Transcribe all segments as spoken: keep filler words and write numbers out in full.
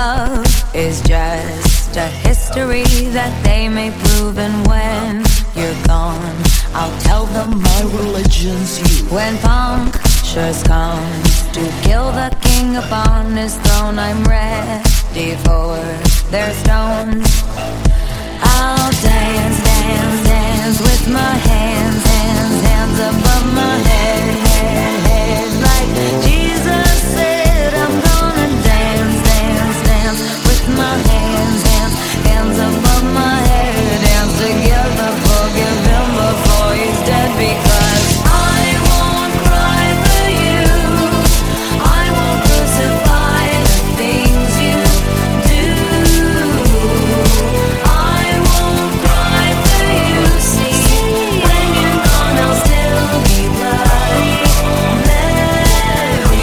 love is just a history that they may prove. And when you're gone, I'll tell them my religion's you. When punctures comes to kill the king upon his throne, I'm ready for their stones. I'll dance, dance, dance with my hands, hands, hands above my head, head, head. Like Jesus said, I'm gonna dance, dance, dance with my hands, hands, hands above my head. Dance together, forgive him before he's dead, because I won't cry for you. I won't crucify the things you do. I won't cry for you. See, when you're gone, I'll still be bloody Mary.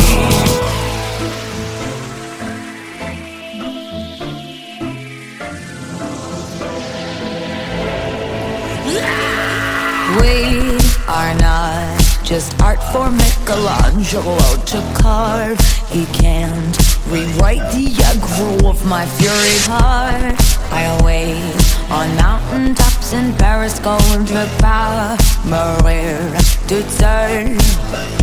We are not just art for Michelangelo to carve. He can't rewrite the aggro of my fury heart. I'll wait on mountaintops in Paris, going to Paris, Maria to turn.